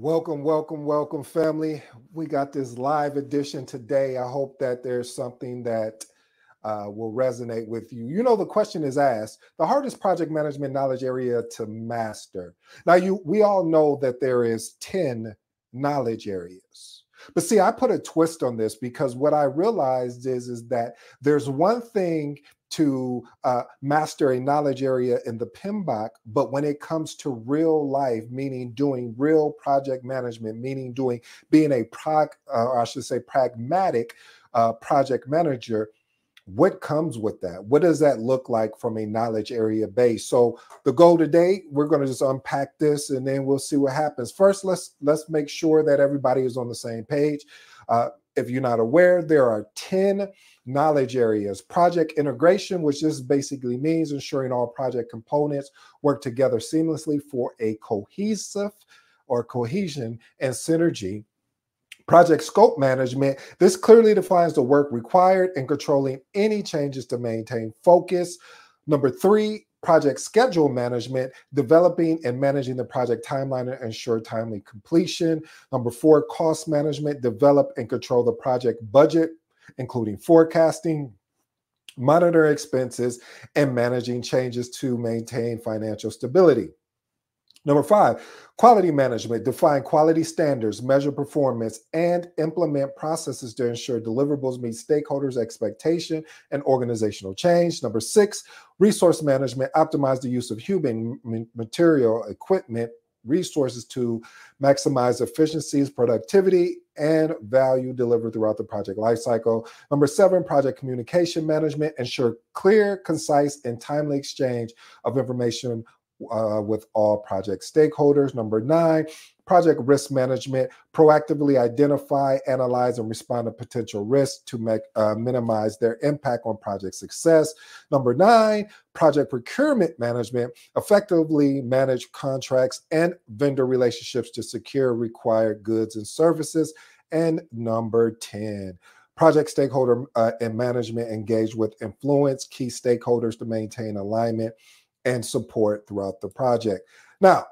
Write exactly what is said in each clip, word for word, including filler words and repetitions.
Welcome, welcome, welcome, family. We got this live edition today. I hope that there's something that uh, will resonate with you. You know, the question is asked: the hardest project management knowledge area to master. Now, you we all know that there is ten knowledge areas. But see, I put a twist on this because what I realized is, is that there's one thing to uh, master a knowledge area in the P M B O K, but when it comes to real life, meaning doing real project management, meaning doing being a prog, uh, or I should say pragmatic uh, project manager, what comes with that? What does that look like from a knowledge area base? So the goal today, we're going to just unpack this and then we'll see what happens. First, let's let's make sure that everybody is on the same page. Uh, if you're not aware, there are ten knowledge areas. Project integration, which just basically means ensuring all project components work together seamlessly for a cohesive or cohesion and synergy. Project scope management, this clearly defines the work required and controlling any changes to maintain focus. Number three, project schedule management, developing and managing the project timeline and ensure timely completion. Number four, cost management, develop and control the project budget, including forecasting, monitor expenses, and managing changes to maintain financial stability. Number five, quality management, define quality standards, measure performance, and implement processes to ensure deliverables meet stakeholders' expectation and organizational change. Number six, resource management, optimize the use of human material, equipment, resources to maximize efficiencies, productivity, and value delivered throughout the project lifecycle. Number seven, project communication management, ensure clear, concise, and timely exchange of information Uh, with all project stakeholders. Number nine, project risk management, proactively identify, analyze, and respond to potential risks to make, uh, minimize their impact on project success. Number nine, project procurement management, effectively manage contracts and vendor relationships to secure required goods and services. And number ten, project stakeholder uh, and management, engage with influence key stakeholders to maintain alignment and support throughout the project. Now,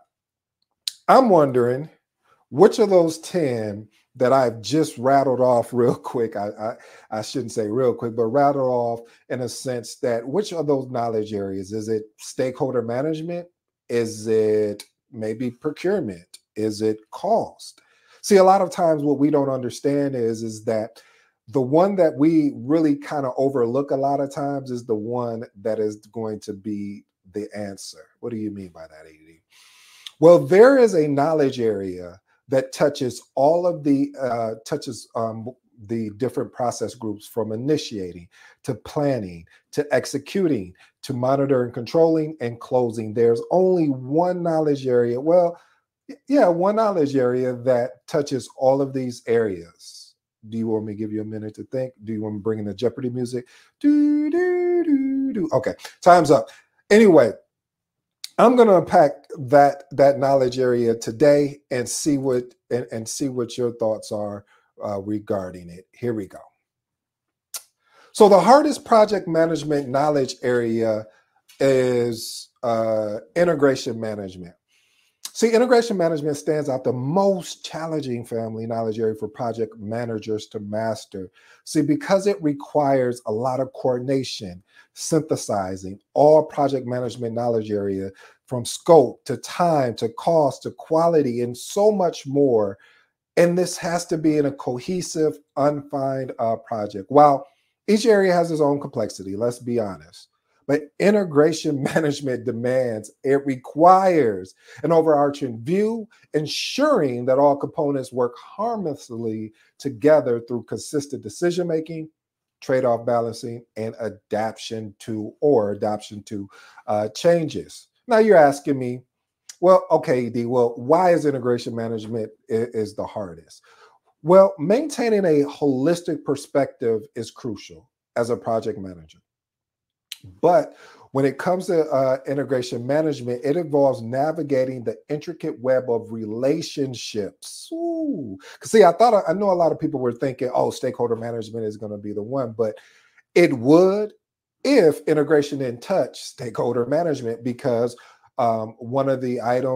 I'm wondering which of those ten that I've just rattled off real quick, I, I, I shouldn't say real quick, but rattled off in a sense that which of those knowledge areas? Is it stakeholder management? Is it maybe procurement? Is it cost? See, a lot of times what we don't understand is, is that the one that we really kind of overlook a lot of times is the one that is going to be the answer. What do you mean by that, A D? Well, there is a knowledge area that touches all of the uh, touches um, the different process groups, from initiating to planning to executing to monitoring and controlling and closing. There's only one knowledge area. Well, yeah, one knowledge area that touches all of these areas. Do you want me to give you a minute to think? Do you want me to bring in the Jeopardy music? Do, do, do, do. Okay, time's up. Anyway, I'm going to unpack that that knowledge area today and see what and, and see what your thoughts are uh, regarding it. Here we go. So the hardest project management knowledge area is uh, integration management. See, integration management stands out the most challenging family knowledge area for project managers to master. See, because it requires a lot of coordination, synthesizing all project management knowledge area, from scope to time to cost to quality and so much more. And this has to be in a cohesive, unfined uh, project. While each area has its own complexity, let's be honest. But integration management demands, it requires an overarching view, ensuring that all components work harmoniously together through consistent decision-making, trade-off balancing, and adaptation to or adoption to uh, changes. Now you're asking me, well, okay, D, well, why is integration management is, is the hardest? Well, maintaining a holistic perspective is crucial as a project manager. But when it comes to uh, integration management, it involves navigating the intricate web of relationships. Ooh. See, I thought, I know a lot of people were thinking, oh, stakeholder management is going to be the one, but it would if integration didn't touch stakeholder management, because um, one of the items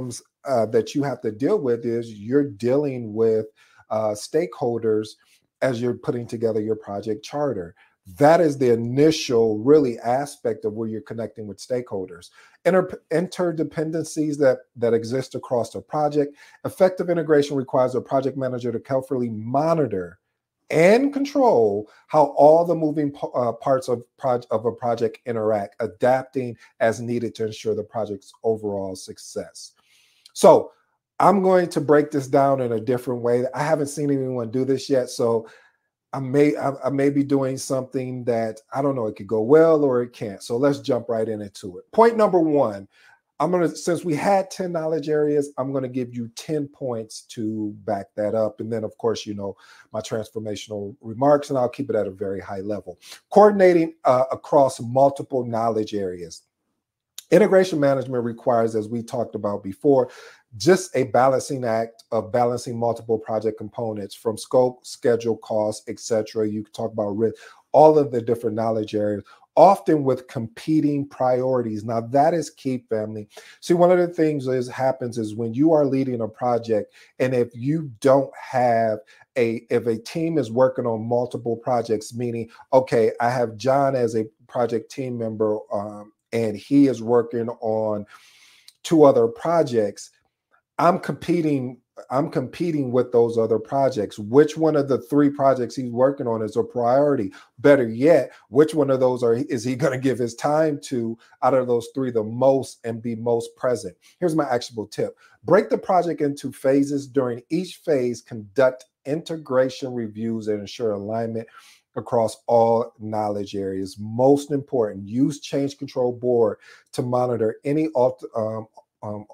uh, that you have to deal with is you're dealing with uh, stakeholders as you're putting together your project charter. That is the initial really aspect of where you're connecting with stakeholders. Inter- interdependencies that, that exist across the project. Effective integration requires a project manager to carefully monitor and control how all the moving uh, parts of, pro- of a project interact, adapting as needed to ensure the project's overall success. So I'm going to break this down in a different way. I haven't seen anyone do this yet, so I may I, I may be doing something that I don't know. It could go well or it can't. So let's jump right in into it. Point number one. I'm going to, since we had ten knowledge areas, I'm going to give you ten points to back that up. And then, of course, you know, my transformational remarks, and I'll keep it at a very high level. Coordinating uh, across multiple knowledge areas. Integration management requires, as we talked about before, just a balancing act of balancing multiple project components from scope, schedule, cost, et cetera. You can talk about risk, all of the different knowledge areas, often with competing priorities. Now that is key, family. See, one of the things is happens is when you are leading a project, and if you don't have a, if a team is working on multiple projects, meaning, okay, I have John as a project team member, um, and he is working on two other projects, I'm competing, I'm competing with those other projects. Which one of the three projects he's working on is a priority? Better yet, which one of those are is he going to give his time to out of those three the most and be most present? Here's my actionable tip. Break the project into phases. During each phase, conduct integration reviews and ensure alignment across all knowledge areas. Most important, use change control board to monitor any alt, um, um,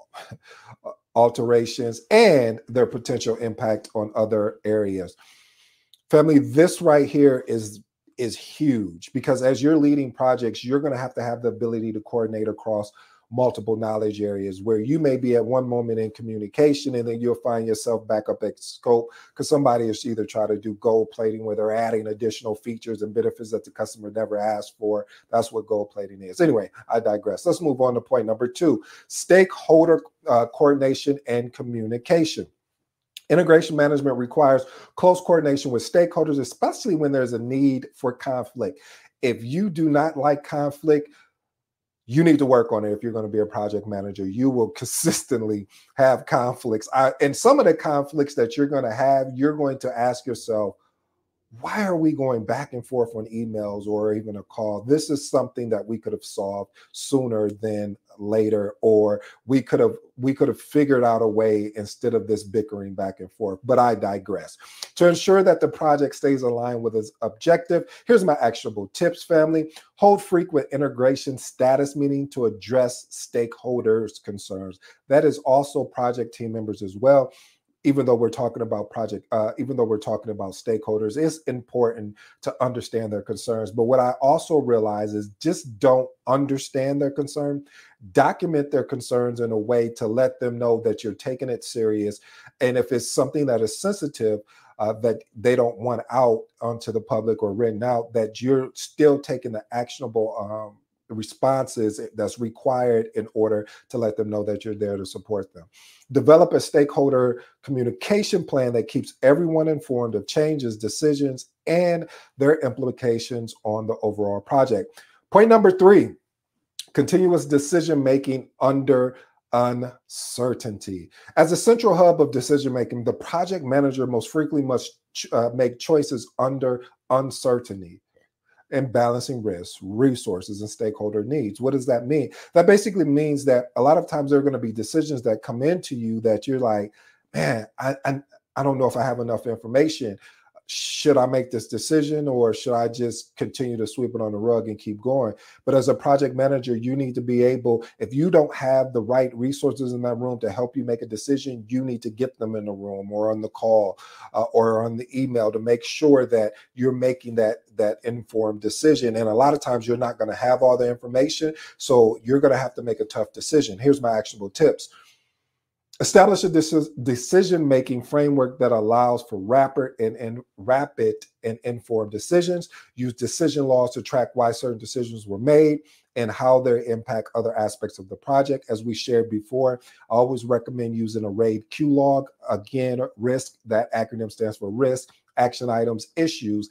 alterations and their potential impact on other areas. Family, this right here is is huge, because as you're leading projects, you're going to have to have the ability to coordinate across multiple knowledge areas, where you may be at one moment in communication and then you'll find yourself back up at scope because somebody is either trying to do gold plating where they're adding additional features and benefits that the customer never asked for. That's what gold plating is. Anyway, I digress. Let's move on to point number two, stakeholder uh, coordination and communication. Integration management requires close coordination with stakeholders, especially when there's a need for conflict. If you do not like conflict, you need to work on it. If you're going to be a project manager, you will consistently have conflicts. I, and some of the conflicts that you're going to have, you're going to ask yourself, why are we going back and forth on emails or even a call? This is something that we could have solved sooner than later, or we could have we could have figured out a way instead of this bickering back and forth. But I digress. To ensure that the project stays aligned with its objective, here's my actionable tips, family. Hold frequent integration status meeting to address stakeholders' concerns. That is also project team members as well. Even though we're talking about project, uh, even though we're talking about stakeholders, it's important to understand their concerns. But what I also realize is just don't understand their concern. Document their concerns in a way to let them know that you're taking it serious. And if it's something that is sensitive, uh, that they don't want out onto the public or written out, that you're still taking the actionable um, responses that's required in order to let them know that you're there to support them. Develop a stakeholder communication plan that keeps everyone informed of changes, decisions, and their implications on the overall project. Point number three, continuous decision-making under uncertainty. As a central hub of decision-making, the project manager most frequently must uh, make choices under uncertainty and balancing risks, resources, and stakeholder needs. What does that mean? That basically means that a lot of times there are going to be decisions that come into you that you're like, man, I, I, I don't know if I have enough information. Should I make this decision, or should I just continue to sweep it on the rug and keep going? But as a project manager, you need to be able, if you don't have the right resources in that room to help you make a decision, you need to get them in the room or on the call uh, or on the email to make sure that you're making that, that informed decision. And a lot of times you're not going to have all the information, so you're going to have to make a tough decision. Here's my actionable tips. Establish a decision-making framework that allows for rapid and, and rapid and informed decisions. Use decision laws to track why certain decisions were made. and how they impact other aspects of the project. As we shared before, I always recommend using a RAID Q log. Again, risk, that acronym stands for risk, action items, issues,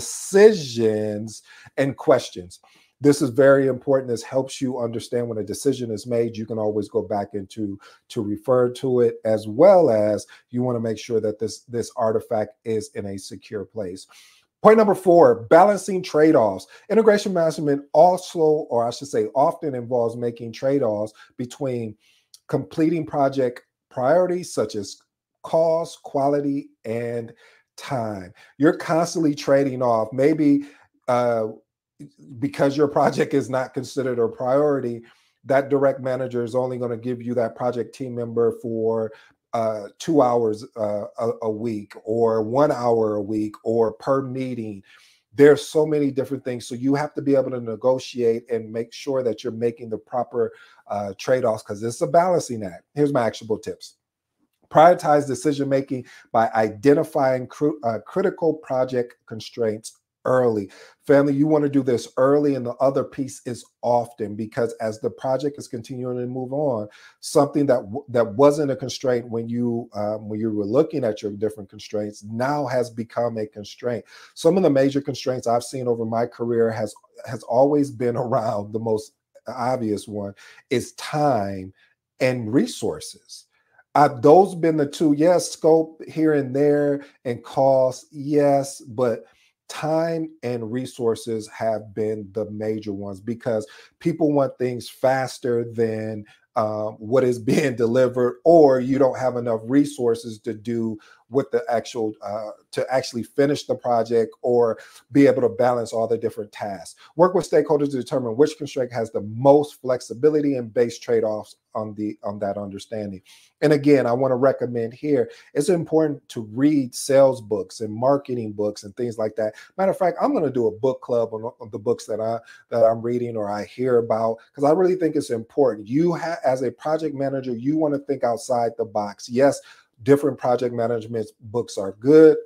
decisions, and questions. This is very important. This helps you understand when a decision is made. You can always go back into to refer to it, as well as you want to make sure that this, this artifact is in a secure place. Point number four, balancing trade-offs. Integration management also, or I should say often, involves making trade-offs between completing project priorities such as cost, quality, and time. You're constantly trading off. Maybe uh, because your project is not considered a priority, that direct manager is only going to give you that project team member for uh, two hours uh, a, a week, or one hour a week, or per meeting. There's so many different things. So you have to be able to negotiate and make sure that you're making the proper uh, trade-offs, because it's a balancing act. Here's my actionable tips. Prioritize decision-making by identifying cr uh, critical project constraints early. Family, you want to do this early, and the other piece is often, because as the project is continuing to move on, something that that wasn't a constraint when you um, when you were looking at your different constraints now has become a constraint. Some of the major constraints I've seen over my career has has always been around, the most obvious one is time and resources. Uh, those been the two. Yes, scope here and there, and cost, yes, but time and resources have been the major ones, because people want things faster than um, what is being delivered, or you don't have enough resources to do what the actual uh, to actually finish the project or be able to balance all the different tasks. Work with stakeholders to determine which constraint has the most flexibility, and base trade-offs on the on that understanding. And again, I want to recommend here, it's important to read sales books and marketing books and things like that. Matter of fact, I'm going to do a book club on, on the books that I that I'm reading or I hear about, because I really think it's important. You have, as a project manager, you want to think outside the box. Yes, different project management books are good.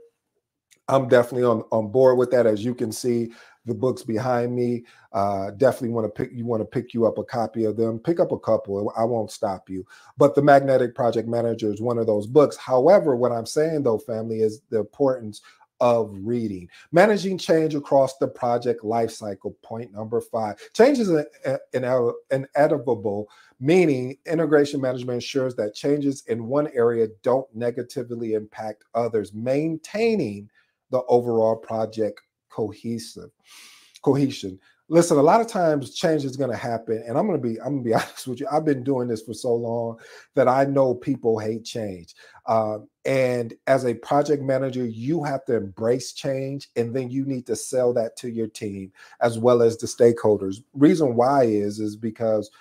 I'm definitely on, on board with that. As you can see, the books behind me, uh, definitely want to pick, you want to pick you up a copy of them, pick up a couple, I won't stop you. But the Magnetic Project Manager is one of those books. However, what I'm saying though, family, is the importance of reading. Managing change across the project lifecycle. Point number five. Change is inevitable, meaning integration management ensures that changes in one area don't negatively impact others, maintaining the overall project cohesive cohesion. Listen, a lot of times change is going to happen, and I'm going to be I'm going to be honest with you. I've been doing this for so long that I know people hate change. Um, and as a project manager, you have to embrace change, and then you need to sell that to your team as well as the stakeholders. Reason why is is because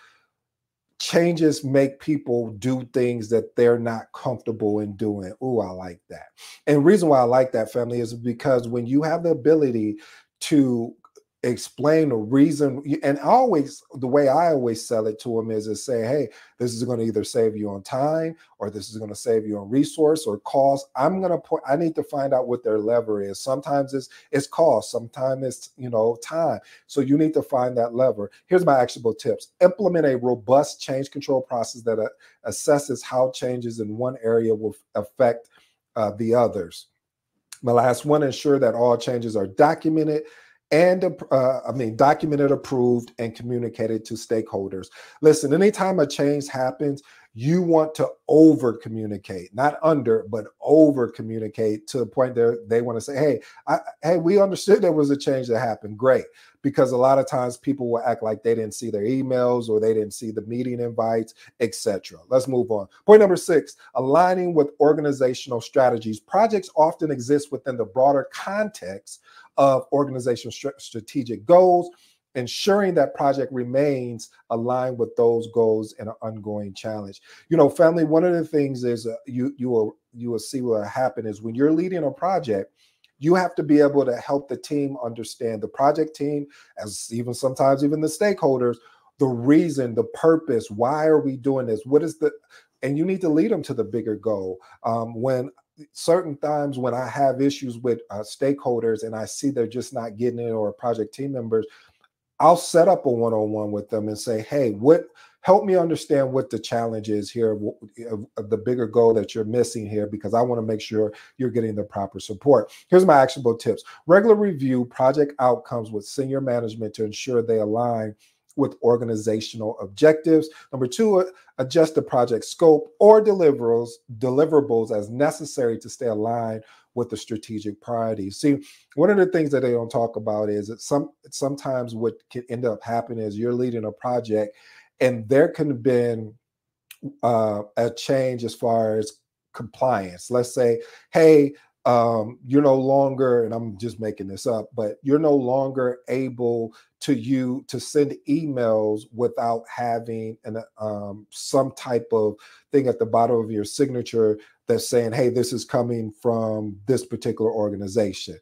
changes make people do things that they're not comfortable in doing. Oh, I like that. And reason why I like that, family, is because when you have the ability to explain the reason, and always the way I always sell it to them is to say, hey, this is going to either save you on time, or this is going to save you on resource or cost. I'm going to put, I need to find out what their lever is. Sometimes it's it's cost, sometimes it's, you know, time. So you need to find that lever. Here's my actionable tips. Implement a robust change control process that uh, assesses how changes in one area will affect uh, the others. My last one, ensure that all changes are documented and uh, I mean, documented, approved, and communicated to stakeholders. Listen, anytime a change happens, you want to over communicate, not under, but over communicate to the point that they want to say, hey, I, hey, we understood there was a change that happened. Great. Because a lot of times people will act like they didn't see their emails or they didn't see the meeting invites, et cetera. Let's move on. Point number six, aligning with organizational strategies. Projects often exist within the broader context of organizational st- strategic goals, ensuring that project remains aligned with those goals and an ongoing challenge. You know, family, one of the things is uh, you you will you will see what will happen is when you're leading a project, you have to be able to help the team understand, the project team, as even sometimes even the stakeholders, the reason, the purpose, why are we doing this? What is the, and you need to lead them to the bigger goal. Um, when certain times when I have issues with uh, stakeholders and I see they're just not getting it, or project team members, I'll set up a one-on-one with them and say, hey, what help me understand what the challenge is here of, of the bigger goal that you're missing here, because I want to make sure you're getting the proper support. Here's my actionable tips. Regular review project outcomes with senior management to ensure they align with organizational objectives. Number two, adjust the project scope or deliverables, deliverables as necessary to stay aligned with the strategic priorities. See, one of the things that they don't talk about is that some sometimes what can end up happening is you're leading a project and there can have been uh, a change as far as compliance. Let's say, hey, um, you're no longer, and I'm just making this up, but you're no longer able to you to send emails without having an um, some type of thing at the bottom of your signature that's saying, hey, this is coming from this particular organization.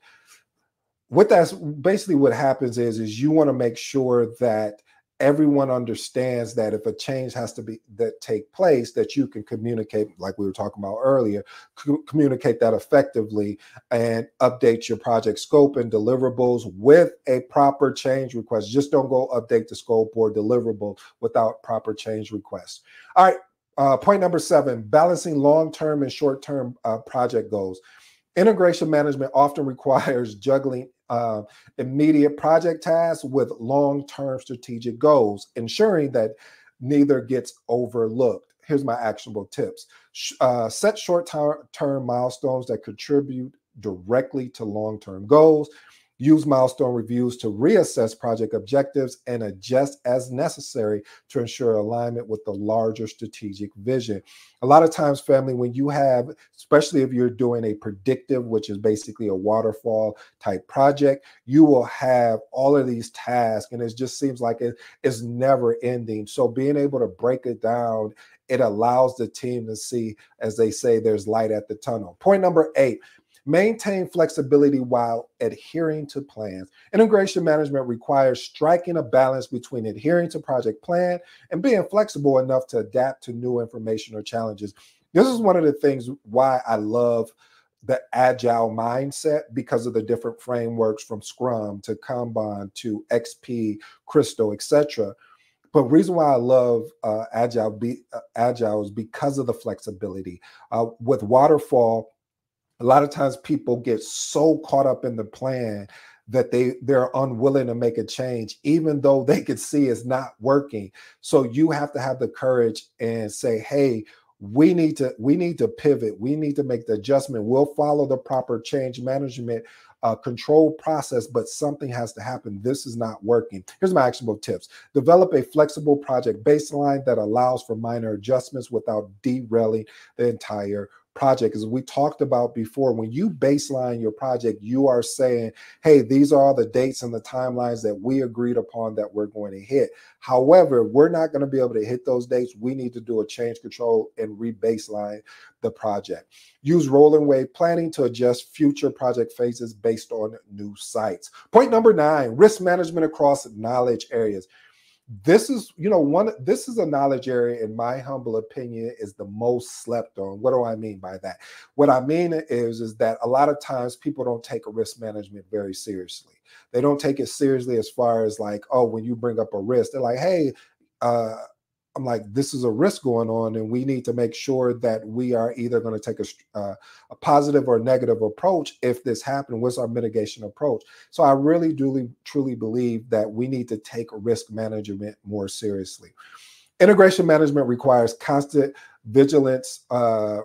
What that's basically what happens is, is you want to make sure that everyone understands that if a change has to be that take place, that you can communicate, like we were talking about earlier, co- communicate that effectively and update your project scope and deliverables with a proper change request. Just don't go update the scope or deliverable without proper change requests. All right, uh, point number seven, balancing long-term and short-term uh, project goals. Integration management often requires juggling uh, immediate project tasks with long-term strategic goals, ensuring that neither gets overlooked. Here's my actionable tips. Uh, set short-term milestones that contribute directly to long-term goals. Use milestone reviews to reassess project objectives and adjust as necessary to ensure alignment with the larger strategic vision. A lot of times, family, when you have, especially if you're doing a predictive, which is basically a waterfall type project, you will have all of these tasks and it just seems like it is never ending. So being able to break it down, it allows the team to see, as they say, there's light at the tunnel. Point number eight, maintain flexibility while adhering to plans. Integration management requires striking a balance between adhering to project plan and being flexible enough to adapt to new information or challenges. This is one of the things why I love the agile mindset, because of the different frameworks from Scrum to Kanban to X P, Crystal, et cetera. But the reason why I love uh, agile, be, uh, agile is because of the flexibility. Uh, with waterfall, a lot of times people get so caught up in the plan that they, they're unwilling to make a change, even though they could see it's not working. So you have to have the courage and say, hey, we need to, we need to pivot. We need to make the adjustment. We'll follow the proper change management uh, control process, but something has to happen. This is not working. Here's my actionable tips. Develop a flexible project baseline that allows for minor adjustments without derailing the entire project. As we talked about before, when you baseline your project, you are saying, hey, these are all the dates and the timelines that we agreed upon that we're going to hit. However, we're not going to be able to hit those dates. We need to do a change control and re-baseline the project. Use rolling wave planning to adjust future project phases based on new sites. Point number nine, risk management across knowledge areas. This is, you know, one, this is a knowledge area, in my humble opinion, is the most slept on. What do I mean by that? What I mean is, is that a lot of times people don't take a risk management very seriously. They don't take it seriously as far as like, oh, when you bring up a risk, they're like, hey, uh, I'm like, this is a risk going on, and we need to make sure that we are either going to take a, uh, a positive or negative approach if this happens. What's our mitigation approach? So I really do truly believe that we need to take risk management more seriously. Integration management requires constant vigilance uh,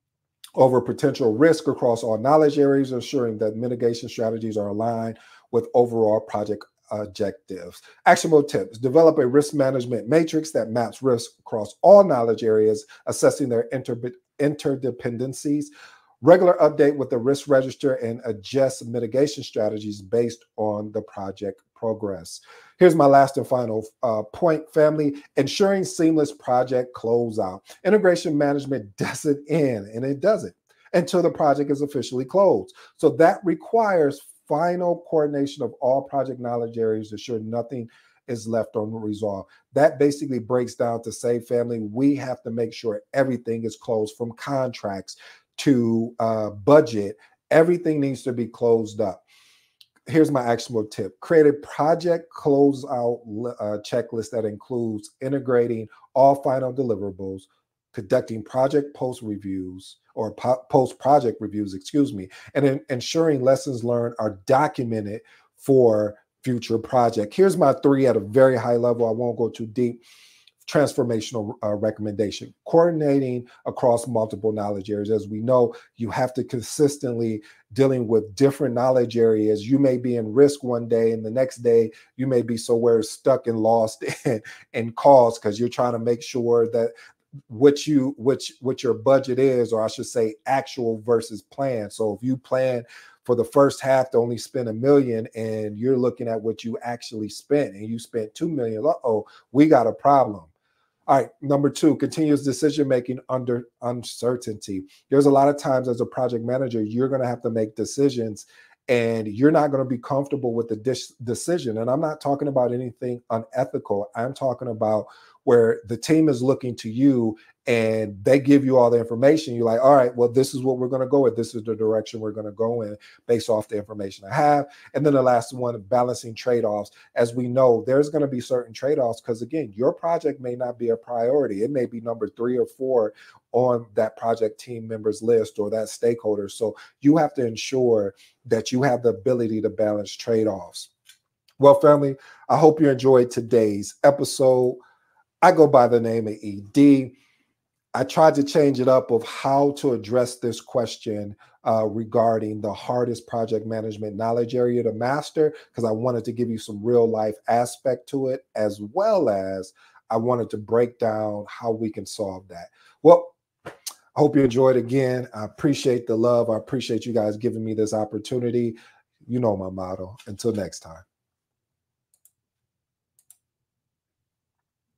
over potential risk across all knowledge areas, ensuring that mitigation strategies are aligned with overall project objectives. Actionable tips: develop a risk management matrix that maps risk across all knowledge areas, assessing their inter interdependencies. Regular update with the risk register and adjust mitigation strategies based on the project progress. Here's my last and final uh, point, family: ensuring seamless project closeout. Integration management doesn't end, and it doesn't, until the project is officially closed. So that requires final coordination of all project knowledge areas to ensure nothing is left unresolved. That basically breaks down to say, family, we have to make sure everything is closed, from contracts to uh, budget. Everything needs to be closed up. here's my actionable tip. Create a project closeout uh, checklist that includes integrating all final deliverables, conducting project post reviews or po- post project reviews, excuse me, and in, ensuring lessons learned are documented for future project. Here's my three at a very high level. I won't go too deep. Transformational uh, recommendation: coordinating across multiple knowledge areas. As we know, you have to consistently dealing with different knowledge areas. You may be in risk one day, and the next day you may be somewhere stuck and lost in, in cause, because you're trying to make sure that what you which what your budget is, or I should say actual versus plan. So if you plan for the first half to only spend a million and you're looking at what you actually spent and you spent two million, uh-oh, we got a problem. All right, number two, continuous decision making under uncertainty. There's a lot of times as a project manager, you're going to have to make decisions and you're not going to be comfortable with the dis- decision. And I'm not talking about anything unethical. I'm talking about where the team is looking to you and they give you all the information. You're like, all right, well, this is what we're going to go with. This is the direction we're going to go in based off the information I have. And then the last one, balancing trade-offs. As we know, there's going to be certain trade-offs because, again, your project may not be a priority. It may be number three or four on that project team members list or that stakeholder. So you have to ensure that you have the ability to balance trade-offs. Well, family, I hope you enjoyed today's episode. I go by the name of E D. I tried to change it up of how to address this question uh, regarding the hardest project management knowledge area to master, because I wanted to give you some real life aspect to it, as well as I wanted to break down how we can solve that. Well, I hope you enjoyed. Again, I appreciate the love. I appreciate you guys giving me this opportunity. You know my motto. Until next time.